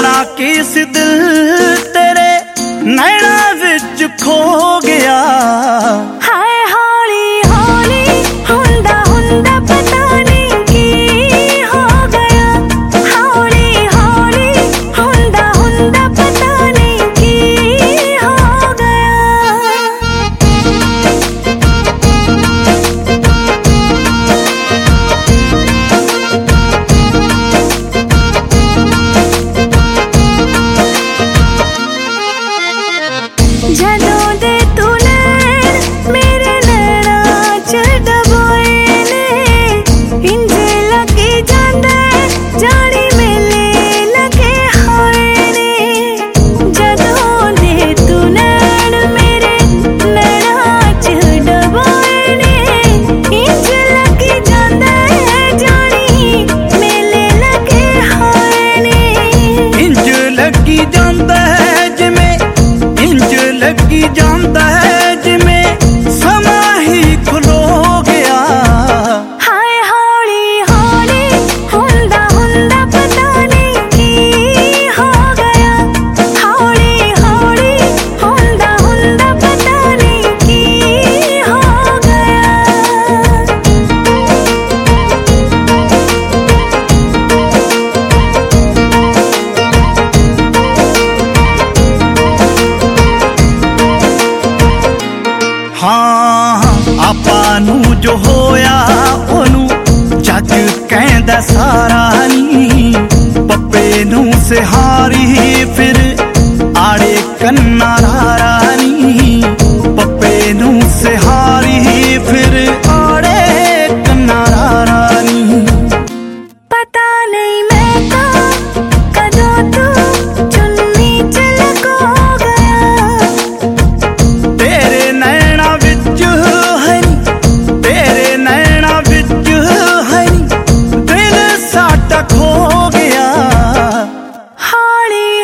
भला किस दिल तेरे नैना विच खो गया। हाय हौली हौली हुंदा हुंदा पता नहीं की हो गया। हौली हौली हुंदा हुंदा पता नहीं की हो गया। जदों दे तू नैन मेरे नैना च डबोए ने, इंज लगी जांदे जानी मेले लगे होए ने। जदों दे तू नैन मेरे नैना च डबोए ने, इंज लगी जांदे जानी मेले लगे होए ने। इंज लगी जांदा है जिमें, इंज लगी जांदा है जिमें समा ही खलो गया। हाय हौली हौली हुंदा हुंदा पता नहीं की हो गया। हौली हौली हुंदा हुंदा पता नहीं की हो गया। हाँ आपां नूं जो होया ओनू जग कहंदा सारा नी। पप्पे नूं सिहारी फिर आड़े कन्ना रारा नी। पप्पे नूं सिहारी फिर आड़े कन्ना रारा नी। पता नहीं मैं तो कदों तू चुन्नी च लको गया। तेरे नैना विच हनी, तेरे नैना विच हनी दिल साडा खो गया। हौली